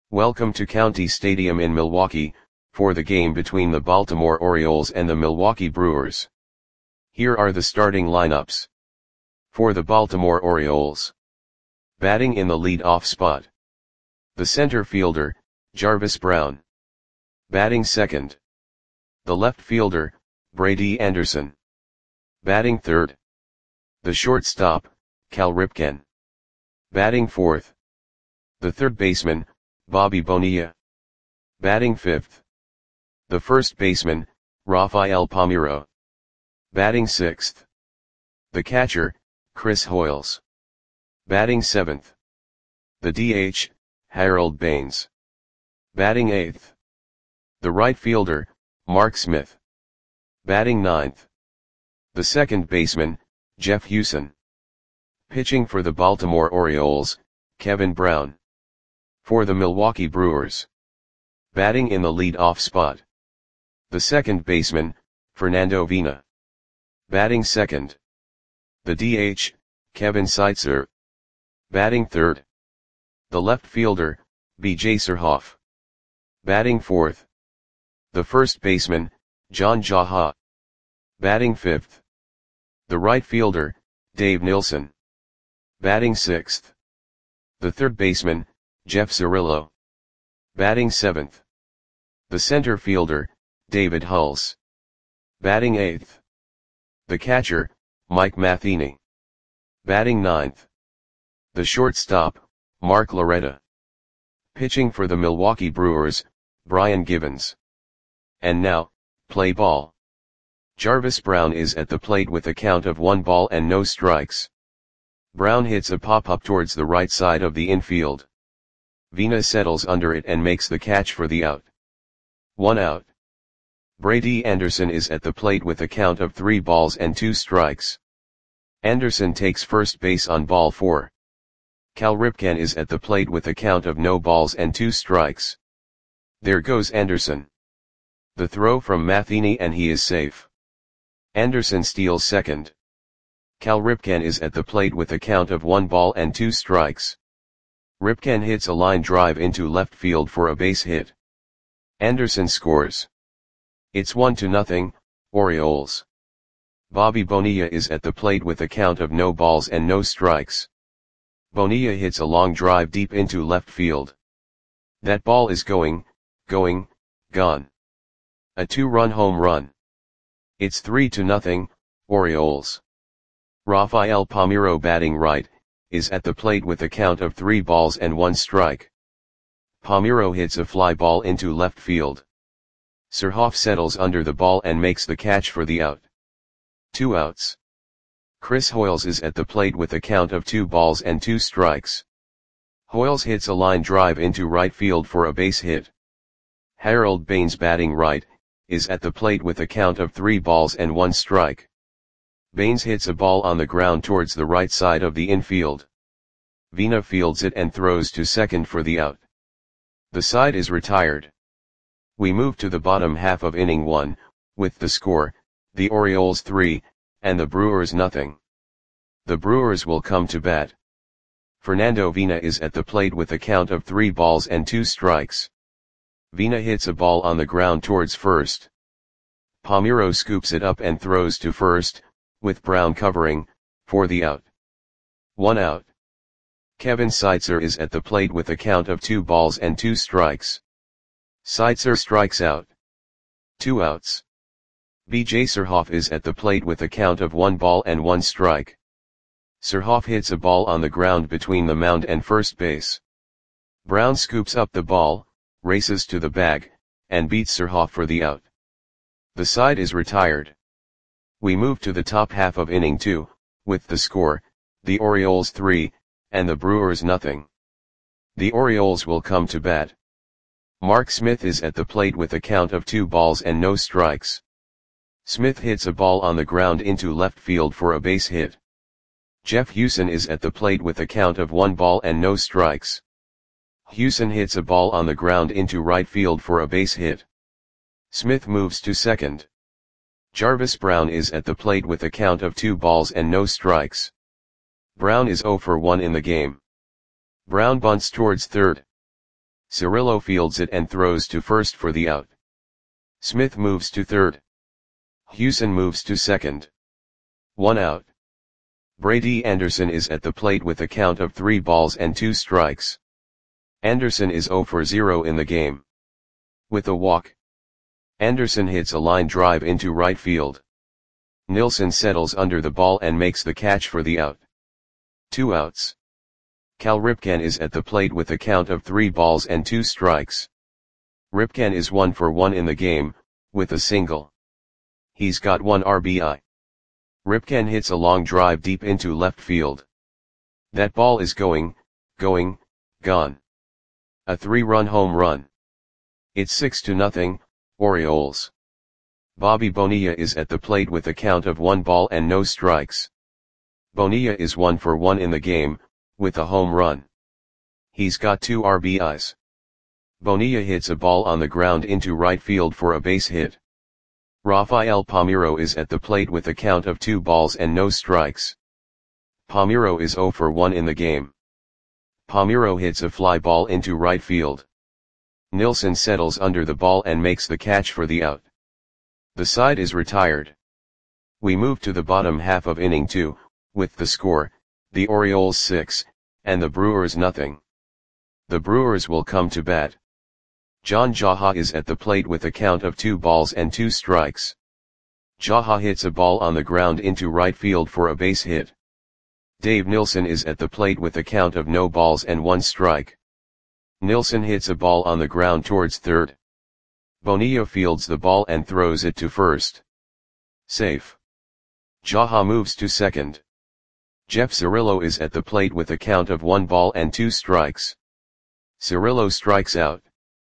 Welcome to County Stadium in Milwaukee, for the game between the Baltimore Orioles and the Milwaukee Brewers. Here are the starting lineups. For the Baltimore Orioles. Batting in the lead-off spot. The center fielder, Jarvis Brown. Batting second. The left fielder, Brady Anderson. Batting third. The shortstop, Cal Ripken. Batting fourth. The third baseman, Bobby Bonilla. Batting fifth. The first baseman, Rafael Palmeiro. Batting sixth. The catcher, Chris Hoiles. Batting seventh. The DH, Harold Baines. Batting eighth. The right fielder, Mark Smith. Batting ninth. The second baseman, Jeff Hewson. Pitching for the Baltimore Orioles, Kevin Brown. For the Milwaukee Brewers. Batting in the lead-off spot. The second baseman, Fernando Vina. Batting second. The DH, Kevin Seitzer. Batting third. The left fielder, B.J. Surhoff. Batting fourth. The first baseman, John Jaha. Batting fifth. The right fielder, Dave Nilsson. Batting sixth. The third baseman, Jeff Cirillo. Batting seventh. The center fielder, David Hulse. Batting eighth. The catcher, Mike Matheny. Batting ninth. The shortstop, Mark Loretta. Pitching for the Milwaukee Brewers, Brian Givens. And now, play ball. Jarvis Brown is at the plate with a count of 1 ball and no strikes. Brown hits a pop-up towards the right side of the infield. Vina settles under it and makes the catch for the out. 1 out. Brady Anderson is at the plate with a count of 3 balls and 2 strikes. Anderson takes first base on ball 4. Cal Ripken is at the plate with a count of no balls and 2 strikes. There goes Anderson. The throw from Matheny and he is safe. Anderson steals second. Cal Ripken is at the plate with a count of 1 ball and 2 strikes. Ripken hits a line drive into left field for a base hit. Anderson scores. It's 1-0, Orioles. Bobby Bonilla is at the plate with a count of no balls and no strikes. Bonilla hits a long drive deep into left field. That ball is gone. A 2-run home run. It's 3-0, Orioles. Rafael Palmeiro, batting right, is at the plate with a count of 3 balls and 1 strike. Palmeiro hits a fly ball into left field. Surhoff settles under the ball and makes the catch for the out. 2 outs. Chris Hoiles is at the plate with a count of 2 balls and 2 strikes. Hoiles hits a line drive into right field for a base hit. Harold Baines, batting right, is at the plate with a count of 3 balls and 1 strike. Baines hits a ball on the ground towards the right side of the infield. Vina fields it and throws to second for the out. The side is retired. We move to the bottom half of inning 1, with the score, the Orioles 3, and the Brewers 0. The Brewers will come to bat. Fernando Vina is at the plate with a count of 3 balls and 2 strikes. Vina hits a ball on the ground towards first. Palmeiro scoops it up and throws to first, with Brown covering, for the out. 1 out. Kevin Seitzer is at the plate with a count of 2 balls and 2 strikes. Seitzer strikes out. 2 outs. B.J. Surhoff is at the plate with a count of 1 ball and 1 strike. Surhoff hits a ball on the ground between the mound and first base. Brown scoops up the ball, races to the bag, and beats Surhoff for the out. The side is retired. We move to the top half of inning 2, with the score, the Orioles 3, and the Brewers 0. The Orioles will come to bat. Mark Smith is at the plate with a count of 2 balls and no strikes. Smith hits a ball on the ground into left field for a base hit. Jeff Hewson is at the plate with a count of 1 ball and no strikes. Hewson hits a ball on the ground into right field for a base hit. Smith moves to second. Jarvis Brown is at the plate with a count of 2 balls and no strikes. Brown is 0 for 1 in the game. Brown bunts towards third. Cirillo fields it and throws to first for the out. Smith moves to third. Hewson moves to second. 1 out. Brady Anderson is at the plate with a count of 3 balls and 2 strikes. Anderson is 0 for 0 in the game. With a walk, Anderson hits a line drive into right field. Nilsson settles under the ball and makes the catch for the out. 2 outs. Cal Ripken is at the plate with a count of 3 balls and 2 strikes. Ripken is 1 for 1 in the game, with a single. He's got 1 RBI. Ripken hits a long drive deep into left field. That ball is gone. A 3-run home run. It's 6-0, Orioles. Bobby Bonilla is at the plate with a count of 1 ball and no strikes. Bonilla is 1 for 1 in the game, with a home run. He's got 2 RBIs. Bonilla hits a ball on the ground into right field for a base hit. Rafael Palmeiro is at the plate with a count of 2 balls and no strikes. Palmeiro is 0 for 1 in the game. Palmeiro hits a fly ball into right field. Nilsson settles under the ball and makes the catch for the out. The side is retired. We move to the bottom half of inning 2, with the score, the Orioles 6, and the Brewers nothing. The Brewers will come to bat. John Jaha is at the plate with a count of 2 balls and 2 strikes. Jaha hits a ball on the ground into right field for a base hit. Dave Nilsson is at the plate with a count of no balls and 1 strike. Nilsson hits a ball on the ground towards third. Bonilla fields the ball and throws it to first. Safe. Jaha moves to second. Jeff Cirillo is at the plate with a count of 1 ball and 2 strikes. Cirillo strikes out.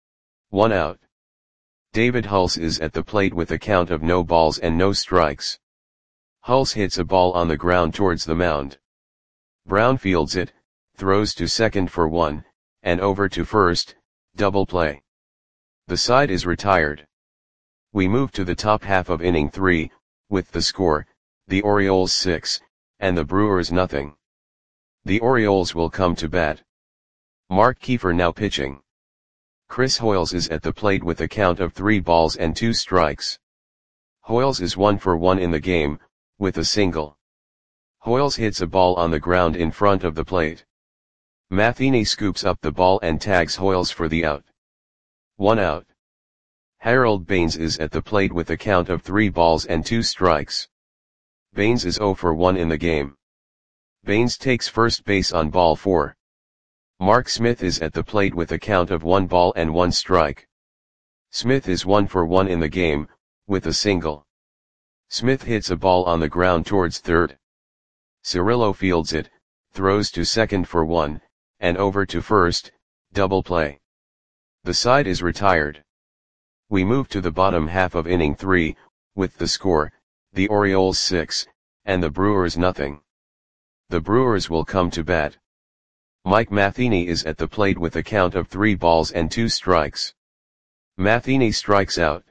1 out. David Hulse is at the plate with a count of no balls and no strikes. Hulse hits a ball on the ground towards the mound. Brown fields it, throws to second for 1, and over to first, double play. The side is retired. We move to the top half of inning 3, with the score, the Orioles 6, and the Brewers nothing. The Orioles will come to bat. Mark Kiefer now pitching. Chris Hoiles is at the plate with a count of 3 balls and 2 strikes. Hoiles is 1 for 1 in the game, with a single. Hoiles hits a ball on the ground in front of the plate. Matheny scoops up the ball and tags Hoiles for the out. 1 out. Harold Baines is at the plate with a count of 3 balls and 2 strikes. Baines is 0 for 1 in the game. Baines takes first base on ball 4. Mark Smith is at the plate with a count of 1 ball and 1 strike. Smith is 1 for 1 in the game, with a single. Smith hits a ball on the ground towards third. Cirillo fields it, throws to second for 1, and over to first, double play. The side is retired. We move to the bottom half of inning 3, with the score, the Orioles 6, and the Brewers nothing. The Brewers will come to bat. Mike Matheny is at the plate with a count of 3 balls and 2 strikes. Matheny strikes out.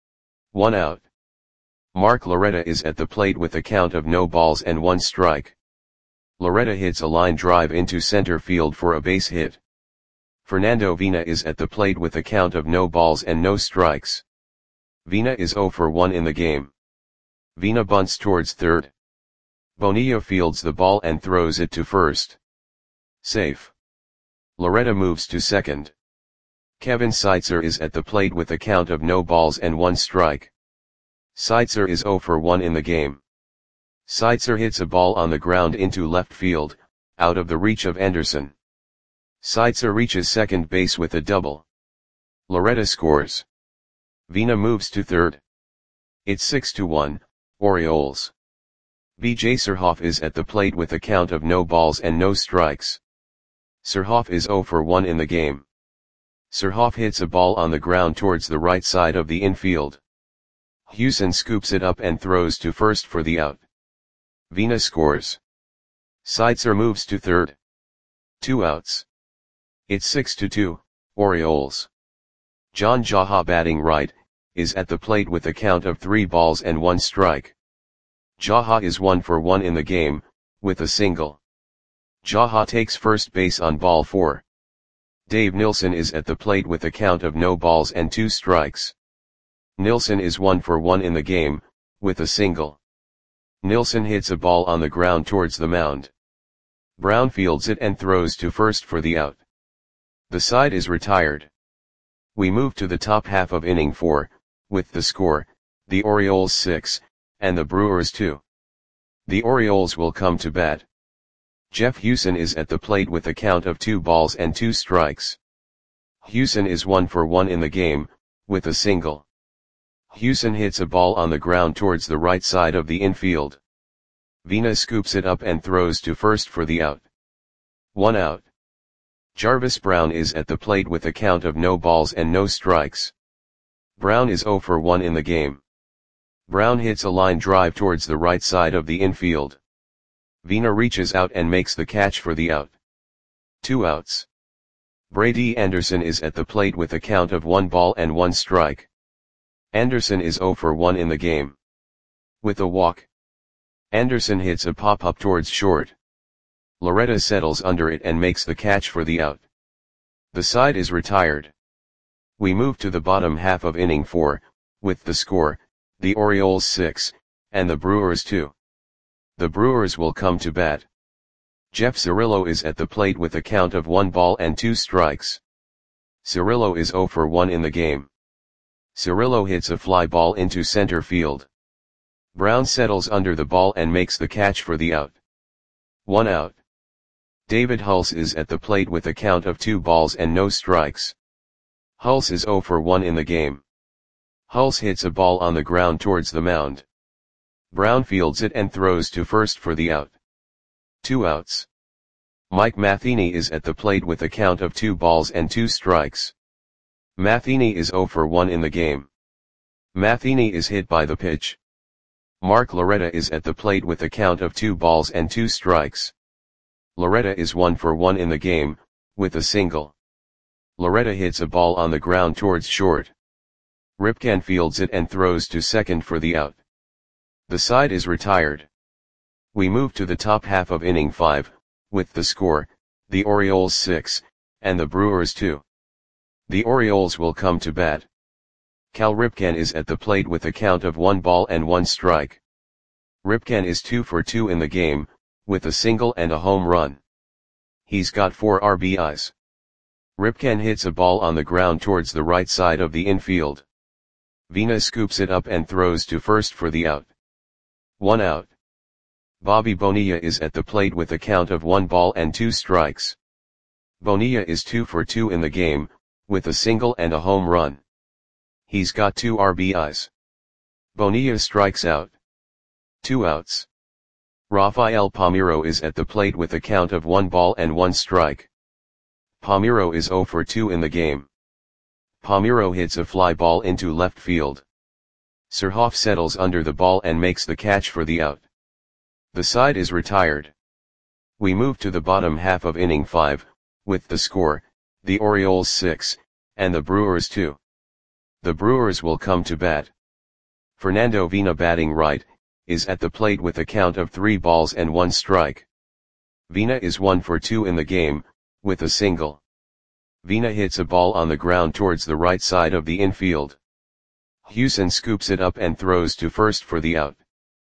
1 out. Mark Loretta is at the plate with a count of no balls and 1 strike. Loretta hits a line drive into center field for a base hit. Fernando Vina is at the plate with a count of no balls and no strikes. Vina is 0 for 1 in the game. Vina bunts towards third. Bonilla fields the ball and throws it to first. Safe. Loretta moves to second. Kevin Seitzer is at the plate with a count of no balls and 1 strike. Seitzer is 0 for 1 in the game. Seitzer hits a ball on the ground into left field, out of the reach of Anderson. Seitzer reaches second base with a double. Loretta scores. Vina moves to third. It's 6-1, Orioles. B.J. Surhoff is at the plate with a count of no balls and no strikes. Surhoff is 0 for 1 in the game. Surhoff hits a ball on the ground towards the right side of the infield. Hewson scoops it up and throws to first for the out. Vina scores. Seitzer moves to third. 2 outs. It's 6-2, Orioles. John Jaha batting right, is at the plate with a count of 3 balls and 1 strike. Jaha is 1 for 1 in the game, with a single. Jaha takes first base on ball 4. Dave Nilsson is at the plate with a count of no balls and 2 strikes. Nilsson is 1 for 1 in the game, with a single. Nilsson hits a ball on the ground towards the mound. Brown fields it and throws to first for the out. The side is retired. We move to the top half of inning 4, with the score, the Orioles 6, and the Brewers 2. The Orioles will come to bat. Jeff Hewson is at the plate with a count of 2 balls and 2 strikes. Hewson is 1 for 1 in the game, with a single. Hewson hits a ball on the ground towards the right side of the infield. Vina scoops it up and throws to first for the out. 1 out. Jarvis Brown is at the plate with a count of no balls and no strikes. Brown is 0 for 1 in the game. Brown hits a line drive towards the right side of the infield. Vina reaches out and makes the catch for the out. 2 outs. Brady Anderson is at the plate with a count of 1 ball and 1 strike. Anderson is 0 for 1 in the game. With a walk. Anderson hits a pop-up towards short. Loretta settles under it and makes the catch for the out. The side is retired. We move to the bottom half of inning 4, with the score, the Orioles 6, and the Brewers 2. The Brewers will come to bat. Jeff Cirillo is at the plate with a count of 1 ball and 2 strikes. Cirillo is 0 for 1 in the game. Cirillo hits a fly ball into center field. Brown settles under the ball and makes the catch for the out. 1 out. David Hulse is at the plate with a count of 2 balls and no strikes. Hulse is 0 for 1 in the game. Hulse hits a ball on the ground towards the mound. Brown fields it and throws to first for the out. 2 outs. Mike Matheny is at the plate with a count of 2 balls and 2 strikes. Matheny is 0 for 1 in the game. Matheny is hit by the pitch. Mark Loretta is at the plate with a count of 2 balls and 2 strikes. Loretta is 1 for 1 in the game, with a single. Loretta hits a ball on the ground towards short. Ripken fields it and throws to second for the out. The side is retired. We move to the top half of inning 5, with the score, the Orioles 6, and the Brewers 2. The Orioles will come to bat. Cal Ripken is at the plate with a count of 1 ball and 1 strike. Ripken is 2 for 2 in the game, with a single and a home run. He's got 4 RBIs. Ripken hits a ball on the ground towards the right side of the infield. Vina scoops it up and throws to first for the out. 1 out. Bobby Bonilla is at the plate with a count of 1 ball and 2 strikes. Bonilla is 2 for 2 in the game, with a single and a home run. He's got 2 RBIs. Bonilla strikes out. 2 outs. Rafael Palmeiro is at the plate with a count of 1 ball and 1 strike. Palmeiro is 0 for 2 in the game. Palmeiro hits a fly ball into left field. Surhoff settles under the ball and makes the catch for the out. The side is retired. We move to the bottom half of inning 5, with the score, the Orioles 6, and the Brewers 2. The Brewers will come to bat. Fernando Vina, batting right, is at the plate with a count of 3 balls and 1 strike. Vina is 1 for 2 in the game, with a single. Vina hits a ball on the ground towards the right side of the infield. Hewson scoops it up and throws to first for the out.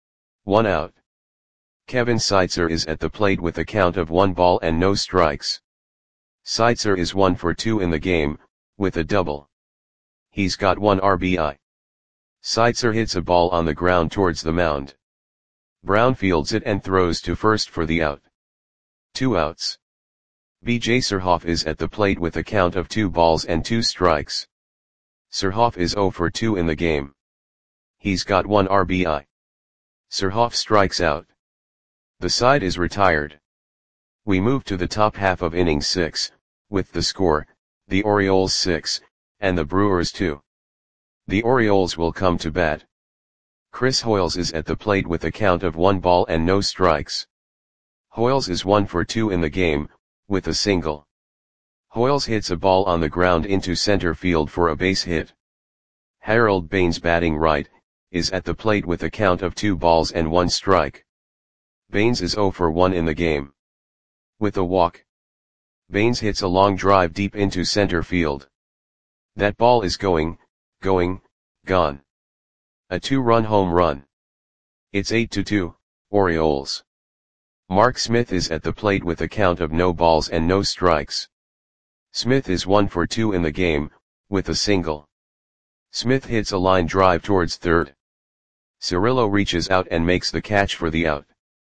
1 out. Kevin Seitzer is at the plate with a count of 1 ball and no strikes. Seitzer is 1 for 2 in the game, with a double. He's got 1 RBI. Seitzer hits a ball on the ground towards the mound. Brown fields it and throws to first for the out. 2 outs. B.J. Surhoff is at the plate with a count of 2 balls and 2 strikes. Surhoff is 0 for 2 in the game. He's got 1 RBI. Surhoff strikes out. The side is retired. We move to the top half of inning 6, with the score, the Orioles 6, and the Brewers 2. The Orioles will come to bat. Chris Hoiles is at the plate with a count of 1 ball and no strikes. Hoiles is 1 for 2 in the game, with a single. Hoiles hits a ball on the ground into center field for a base hit. Harold Baines, batting right, is at the plate with a count of 2 balls and 1 strike. Baines is 0 for 1 in the game. With a walk. Baines hits a long drive deep into center field. That ball is gone. A 2-run home run. It's 8-2, Orioles. Mark Smith is at the plate with a count of no balls and no strikes. Smith is 1 for 2 in the game, with a single. Smith hits a line drive towards third. Cirillo reaches out and makes the catch for the out.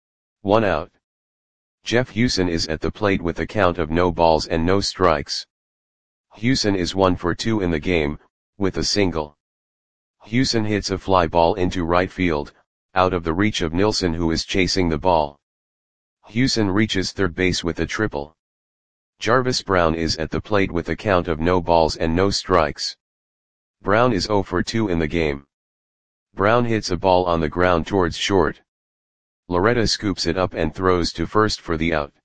1 out. Jeff Hewson is at the plate with a count of no balls and no strikes. Hewson is 1 for 2 in the game, with a single. Hewson hits a fly ball into right field, out of the reach of Nilsson, who is chasing the ball. Hewson reaches third base with a triple. Jarvis Brown is at the plate with a count of no balls and no strikes. Brown is 0 for 2 in the game. Brown hits a ball on the ground towards short. Loretta scoops it up and throws to first for the out.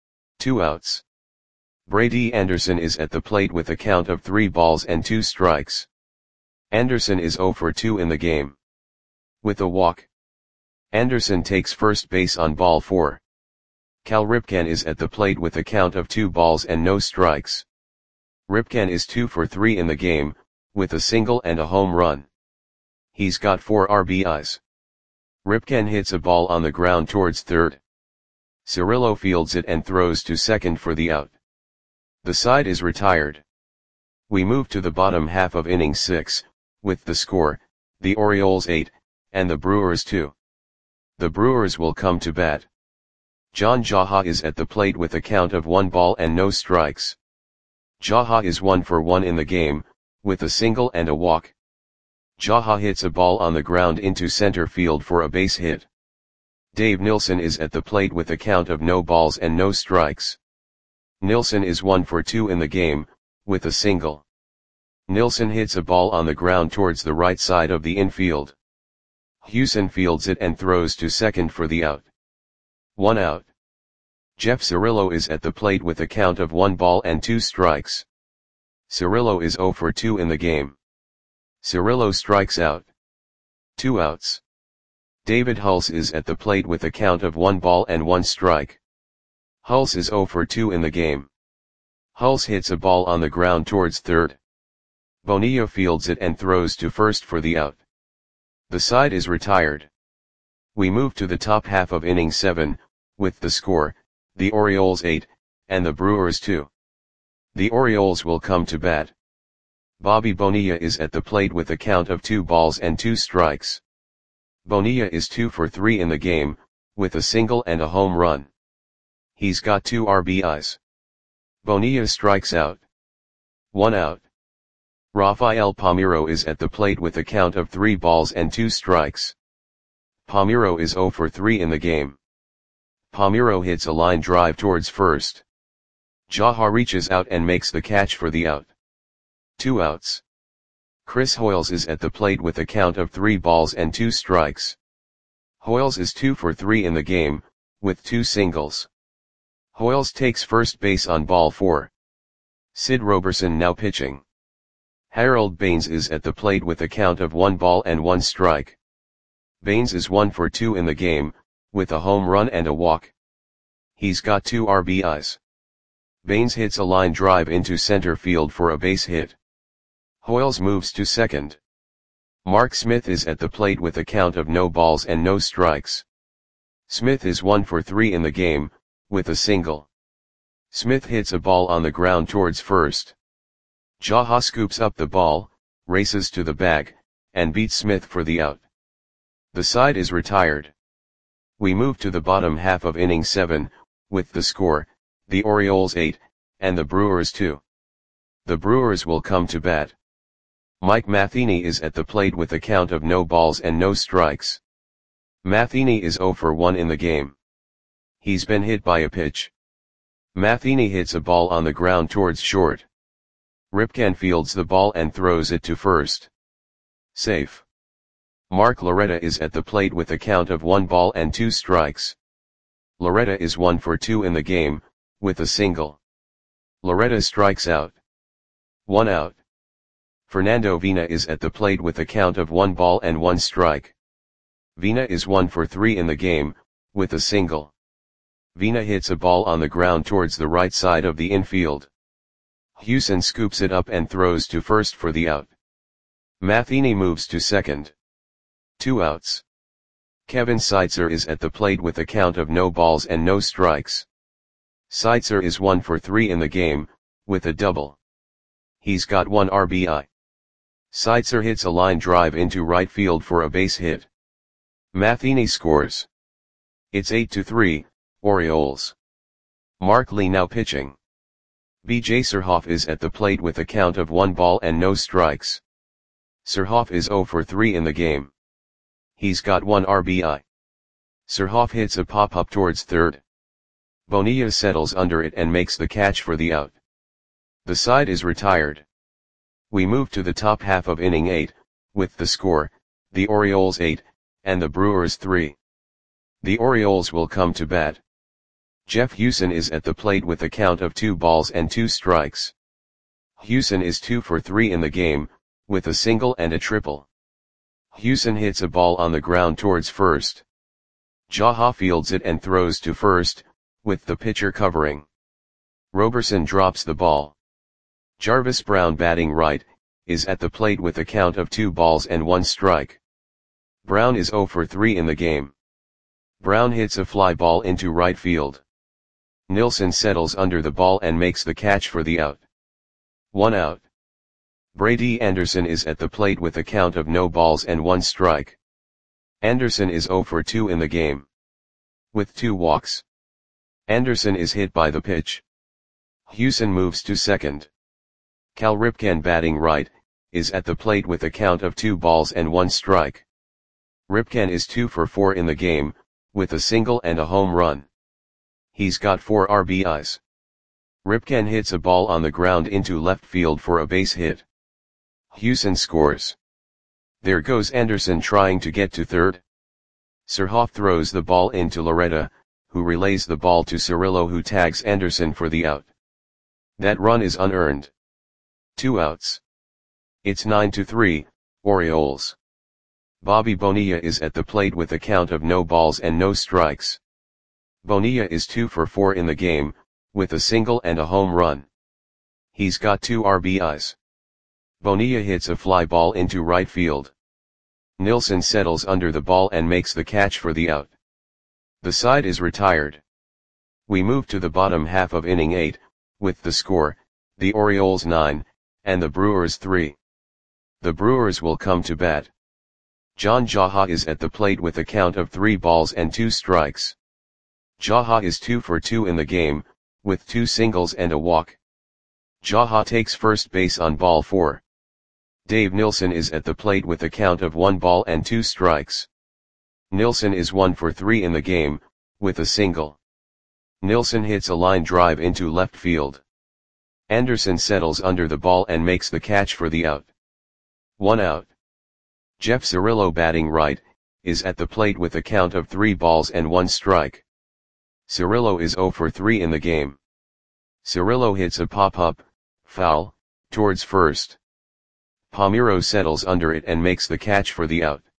2 outs. Brady Anderson is at the plate with a count of 3 balls and 2 strikes. Anderson is 0 for 2 in the game. With a walk. Anderson takes first base on ball 4. Cal Ripken is at the plate with a count of 2 balls and no strikes. Ripken is 2 for 3 in the game, with a single and a home run. He's got 4 RBIs. Ripken hits a ball on the ground towards third. Cirillo fields it and throws to second for the out. The side is retired. We move to the bottom half of inning 6, with the score, the Orioles 8, and the Brewers 2. The Brewers will come to bat. John Jaha is at the plate with a count of 1 ball and no strikes. Jaha is 1 for 1 in the game, with a single and a walk. Jaha hits a ball on the ground into center field for a base hit. Dave Nilsson is at the plate with a count of no balls and no strikes. Nilsson is 1 for 2 in the game, with a single. Nilsson hits a ball on the ground towards the right side of the infield. Hewson fields it and throws to second for the out. 1 out. Jeff Cirillo is at the plate with a count of 1 ball and 2 strikes. Cirillo is 0 for 2 in the game. Cirillo strikes out. 2 outs. David Hulse is at the plate with a count of 1 ball and 1 strike. Hulse is 0 for 2 in the game. Hulse hits a ball on the ground towards third. Bonilla fields it and throws to first for the out. The side is retired. We move to the top half of inning 7, with the score, the Orioles 8, and the Brewers 2. The Orioles will come to bat. Bobby Bonilla is at the plate with a count of 2 balls and 2 strikes. Bonilla is 2 for 3 in the game, with a single and a home run. He's got 2 RBIs. Bonilla strikes out. 1 out. Rafael Palmeiro is at the plate with a count of 3 balls and 2 strikes. Palmeiro is 0 for 3 in the game. Palmeiro hits a line drive towards first. Jaha reaches out and makes the catch for the out. 2 outs. Chris Hoiles is at the plate with a count of 3 balls and 2 strikes. Hoiles is 2 for 3 in the game, with 2 singles. Hoiles takes first base on ball 4. Sid Roberson now pitching. Harold Baines is at the plate with a count of 1 ball and 1 strike. Baines is 1 for 2 in the game, with a home run and a walk. He's got 2 RBIs. Baines hits a line drive into center field for a base hit. Hoiles moves to second. Mark Smith is at the plate with a count of no balls and no strikes. Smith is 1 for 3 in the game, with a single. Smith hits a ball on the ground towards first. Jaha scoops up the ball, races to the bag, and beats Smith for the out. The side is retired. We move to the bottom half of inning 7, with the score, the Orioles 8, and the Brewers 2. The Brewers will come to bat. Mike Matheny is at the plate with a count of no balls and no strikes. Matheny is 0 for 1 in the game. He's been hit by a pitch. Matheny hits a ball on the ground towards short. Ripken fields the ball and throws it to first. Safe. Mark Loretta is at the plate with a count of 1 ball and 2 strikes. Loretta is 1 for 2 in the game, with a single. Loretta strikes out. 1 out. Fernando Vina is at the plate with a count of 1 ball and 1 strike. Vina is 1 for 3 in the game, with a single. Vina hits a ball on the ground towards the right side of the infield. Hewson scoops it up and throws to first for the out. Matheny moves to second. 2 outs. Kevin Seitzer is at the plate with a count of no balls and no strikes. Seitzer is 1 for 3 in the game, with a double. He's got 1 RBI. Seitzer hits a line drive into right field for a base hit. Matheny scores. It's 8-3, Orioles. Mark Lee now pitching. B.J. Surhoff is at the plate with a count of 1 ball and no strikes. Surhoff is 0 for 3 in the game. He's got 1 RBI. Surhoff hits a pop-up towards third. Bonilla settles under it and makes the catch for the out. The side is retired. We move to the top half of inning 8, with the score, the Orioles 8, and the Brewers 3. The Orioles will come to bat. Jeff Hewson is at the plate with a count of 2 balls and 2 strikes. Hewson is 2 for 3 in the game, with a single and a triple. Hewson hits a ball on the ground towards first. Jaha fields it and throws to first, with the pitcher covering. Roberson drops the ball. Jarvis Brown, batting right, is at the plate with a count of 2 balls and 1 strike. Brown is 0 for 3 in the game. Brown hits a fly ball into right field. Nilsson settles under the ball and makes the catch for the out. 1 out. Brady Anderson is at the plate with a count of no balls and 1 strike. Anderson is 0 for 2 in the game. With 2 walks. Anderson is hit by the pitch. Hewson moves to second. Cal Ripken, batting right, is at the plate with a count of 2 balls and 1 strike. Ripken is 2 for 4 in the game, with a single and a home run. He's got 4 RBIs. Ripken hits a ball on the ground into left field for a base hit. Hewson scores. There goes Anderson trying to get to third. Surhoff throws the ball into Loretta, who relays the ball to Cirillo, who tags Anderson for the out. That run is unearned. 2 outs. It's 9-3, Orioles. Bobby Bonilla is at the plate with a count of no balls and no strikes. Bonilla is 2 for 4 in the game, with a single and a home run. He's got 2 RBIs. Bonilla hits a fly ball into right field. Nilsson settles under the ball and makes the catch for the out. The side is retired. We move to the bottom half of inning 8, with the score, the Orioles 9, and the Brewers 3. The Brewers will come to bat. John Jaha is at the plate with a count of 3 balls and 2 strikes. Jaha is 2 for 2 in the game, with 2 singles and a walk. Jaha takes first base on ball 4. Dave Nilsson is at the plate with a count of 1 ball and 2 strikes. Nilsson is 1 for 3 in the game, with a single. Nilsson hits a line drive into left field. Anderson settles under the ball and makes the catch for the out. 1 out. Jeff Cirillo, batting right, is at the plate with a count of 3 balls and 1 strike. Cirillo is 0 for 3 in the game. Cirillo hits a pop-up, foul, towards first. Palmeiro settles under it and makes the catch for the out.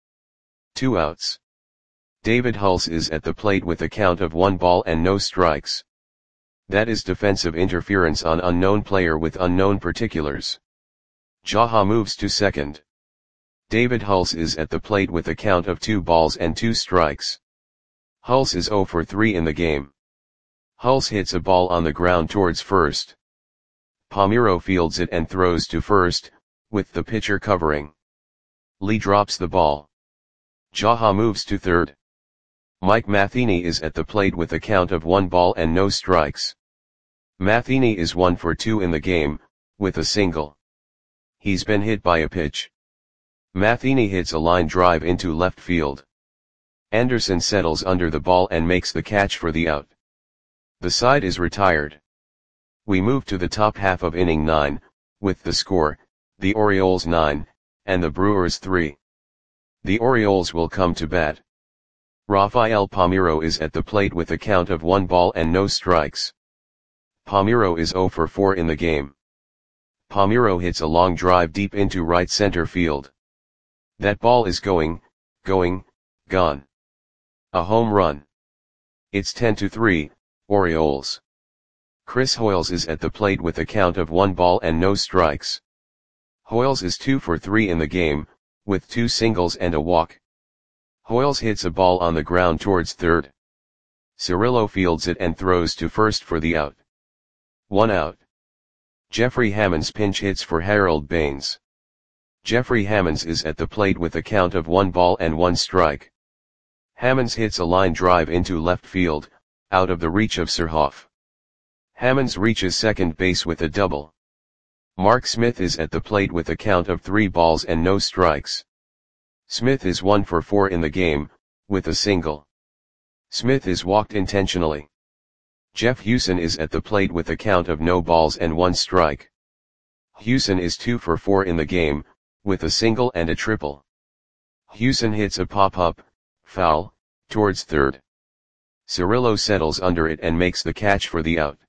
2 outs. David Hulse is at the plate with a count of 1 ball and no strikes. That is defensive interference on unknown player with unknown particulars. Jaha moves to second. David Hulse is at the plate with a count of 2 balls and 2 strikes. Hulse is 0 for 3 in the game. Hulse hits a ball on the ground towards first. Palmeiro fields it and throws to first, with the pitcher covering. Lee drops the ball. Jaha moves to third. Mike Matheny is at the plate with a count of 1 ball and no strikes. Matheny is 1 for 2 in the game, with a single. He's been hit by a pitch. Matheny hits a line drive into left field. Anderson settles under the ball and makes the catch for the out. The side is retired. We move to the top half of inning 9, with the score, the Orioles 9, and the Brewers 3. The Orioles will come to bat. Rafael Palmeiro is at the plate with a count of 1 ball and no strikes. Palmeiro is 0 for 4 in the game. Palmeiro hits a long drive deep into right center field. That ball is gone. A home run. It's 10-3, Orioles. Chris Hoiles is at the plate with a count of 1 ball and no strikes. Hoiles is 2 for 3 in the game, with 2 singles and a walk. Hoiles hits a ball on the ground towards third. Cirillo fields it and throws to first for the out. 1 out. Jeffrey Hammonds pinch hits for Harold Baines. Jeffrey Hammonds is at the plate with a count of 1 ball and 1 strike. Hammonds hits a line drive into left field, out of the reach of Surhoff. Hammonds reaches second base with a double. Mark Smith is at the plate with a count of 3 balls and no strikes. Smith is 1 for 4 in the game, with a single. Smith is walked intentionally. Jeff Hewson is at the plate with a count of no balls and 1 strike. Hewson is 2 for 4 in the game, with a single and a triple. Hewson hits a pop-up, foul, towards third. Cirillo settles under it and makes the catch for the out.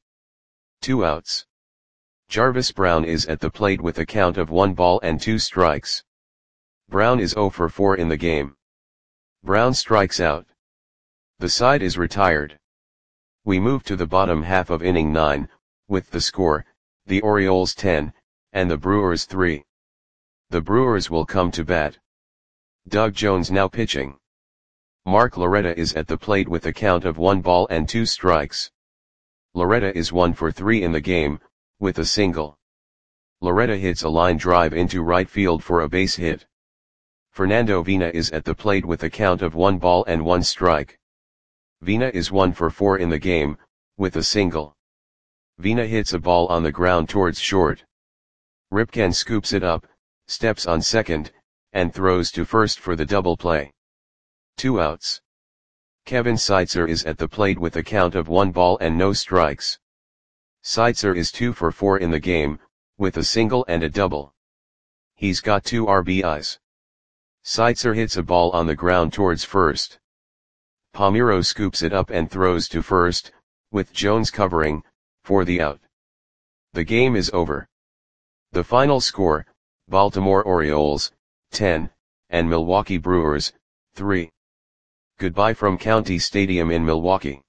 2 outs. Jarvis Brown is at the plate with a count of 1 ball and 2 strikes. Brown is 0 for 4 in the game. Brown strikes out. The side is retired. We move to the bottom half of inning 9, with the score, the Orioles 10, and the Brewers 3. The Brewers will come to bat. Doug Jones now pitching. Mark Loretta is at the plate with a count of 1 ball and 2 strikes. Loretta is 1 for 3 in the game, with a single. Loretta hits a line drive into right field for a base hit. Fernando Vina is at the plate with a count of 1 ball and 1 strike. Vina is 1 for 4 in the game, with a single. Vina hits a ball on the ground towards short. Ripken scoops it up, steps on second, and throws to first for the double play. 2 outs. Kevin Seitzer is at the plate with a count of 1 ball and no strikes. Seitzer is 2 for 4 in the game, with a single and a double. He's got 2 RBIs. Seitzer hits a ball on the ground towards first. Palmeiro scoops it up and throws to first, with Jones covering, for the out. The game is over. The final score, Baltimore Orioles, 10, and Milwaukee Brewers, 3. Goodbye from County Stadium in Milwaukee.